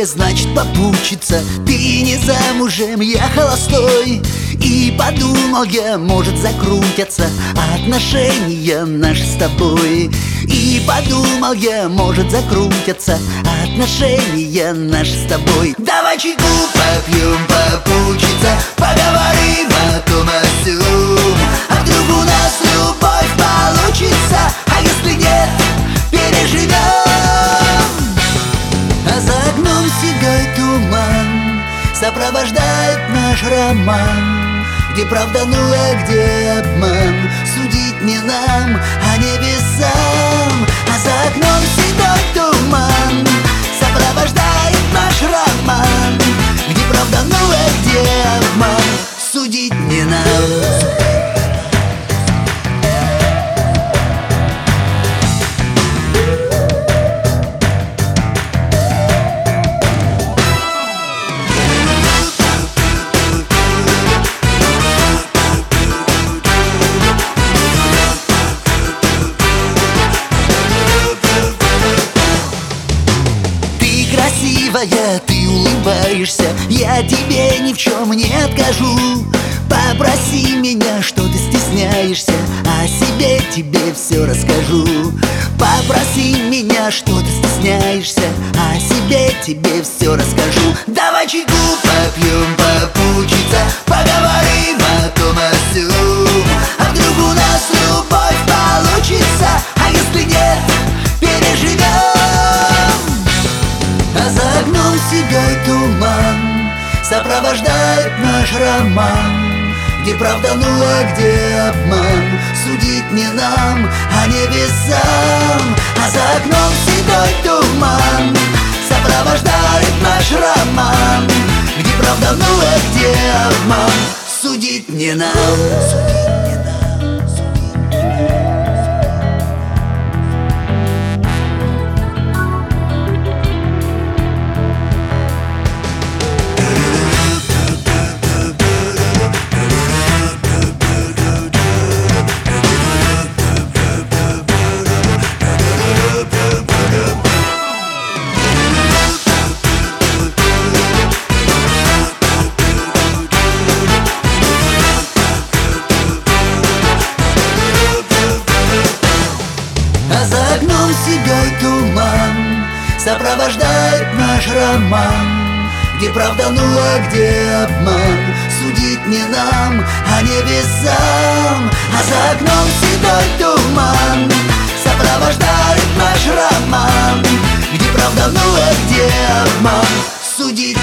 такое значит попутчица? Ты не замужем, я холостой. И подумал я, может закрутятся отношения наши с тобой. И подумал я, может закрутятся отношения наши с тобой. Давай чайку попьем, попутчица, поговорим о том о сём. А вдруг у нас любовь получится, а если нет, переживем. А за окном седой туман сопровождает наш роман. Где правда, ну а где обман? Судить не нам, а небесам. А за окном седой туман сопровождает наш роман. Где правда, ну а где обман? Судить не нам. Красивая, ты улыбаешься, я тебе ни в чем не откажу. Попроси меня, что ты стесняешься, о себе тебе все расскажу. Попроси меня, что ты стесняешься, о себе тебе все расскажу. Давай чайку попьем, попутчица, поговорим о том о сём. А вдруг у нас любовь получится, а если нет, переживем. А за окном седой туман сопровождает наш роман. Где правда, ну а где обман? Судить не нам, а небесам. А за окном седой туман сопровождает наш роман. Где правда, ну а где обман? Судить не нам. А за окном седой туман сопровождает наш роман. Где правда, ну а где обман? Судить не нам, а небесам. А за окном седой туман сопровождает наш роман. Где правда, ну а где обман? Судить